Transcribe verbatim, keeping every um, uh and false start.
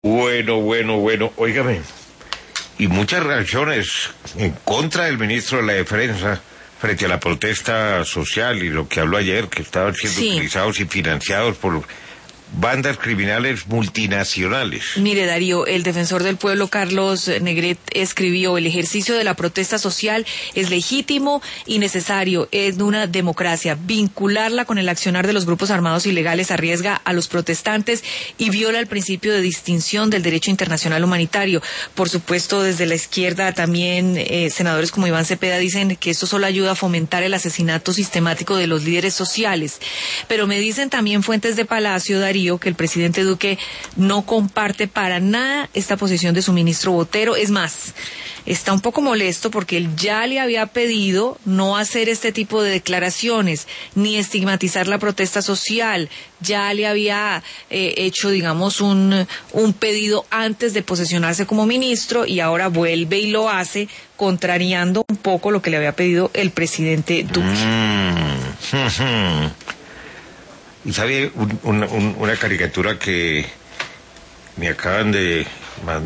Bueno, bueno, bueno, óigame. Y muchas reacciones en contra del ministro de la Defensa frente a la protesta social y lo que habló ayer, que estaban siendo Sí. utilizados y financiados por bandas criminales multinacionales. Mire, Darío, el defensor del pueblo, Carlos Negret, escribió: el ejercicio de la protesta social es legítimo y necesario en una democracia. Vincularla con el accionar de los grupos armados ilegales arriesga a los protestantes y viola el principio de distinción del derecho internacional humanitario. Por supuesto, desde la izquierda también eh, senadores como Iván Cepeda dicen que esto solo ayuda a fomentar el asesinato sistemático de los líderes sociales. Pero me dicen también fuentes de Palacio, Darío, que el presidente Duque no comparte para nada esta posición de su ministro Botero. Es más, está un poco molesto porque él ya le había pedido no hacer este tipo de declaraciones ni estigmatizar la protesta social. Ya le había eh, hecho, digamos, un, un pedido antes de posesionarse como ministro y ahora vuelve y lo hace, contrariando un poco lo que le había pedido el presidente Duque. Mm. Y sabe un, un, un, una caricatura que me acaban de mandar.